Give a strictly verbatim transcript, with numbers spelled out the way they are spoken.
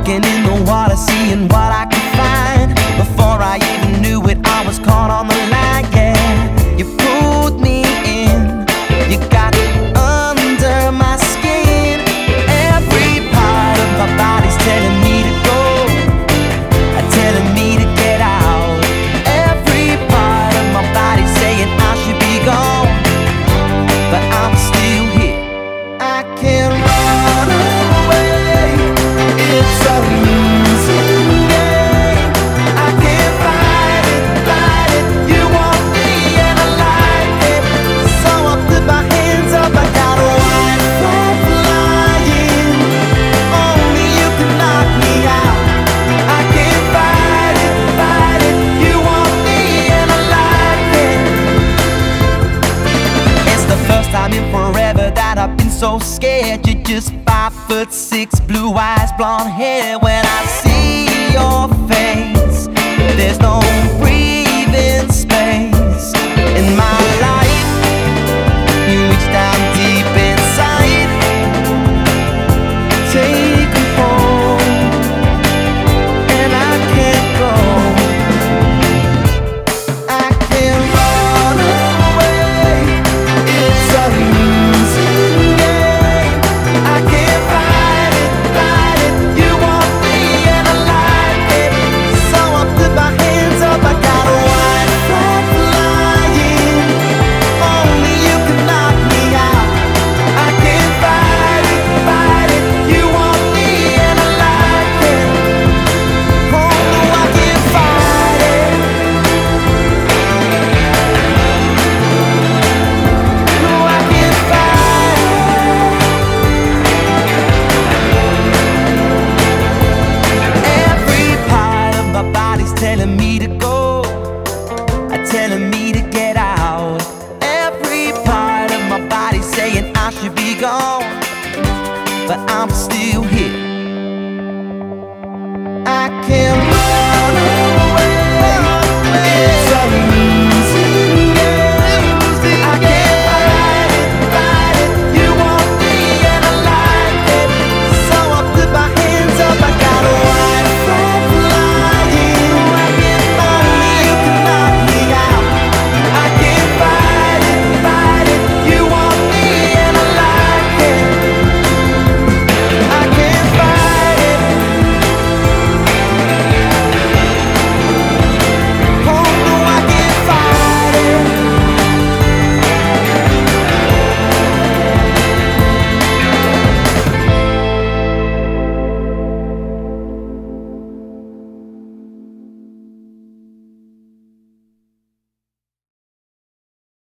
Walking in the water, seeing what I could find. Before I even knew it, I was caught on the line, yeah. You pulled me in, you got under my skin. Every part of my body's telling me to go, telling me to get out. Every part of my body's saying I should be gone, but I'm still here. I can't run away, it's a losing game. I can't fight it, fight it. You want me and I like it, so I put my hands up. I got a white flag flying, only you can knock me out. I can't fight it, fight it. You want me and I like it. It's the first time in forever that I've been so scared. You're just five foot six, blue eyes, blonde hair. When I see your face, there's no breathing space in my life. You reach down deep inside, take me home, and I can't go. I can't run away, it's a losing game. I can't fight it, fight it. You want me and I like it, so I put my hands up. I got a white flag flying, only you can knock me out. I can't fight it, fight it. You want me and I like it, oh no, I can't fight it. No, I can't fight it. Every part of my body's telling me to go, telling me to get out. Every part of my body's saying I should be gone, but I'm still here. I can't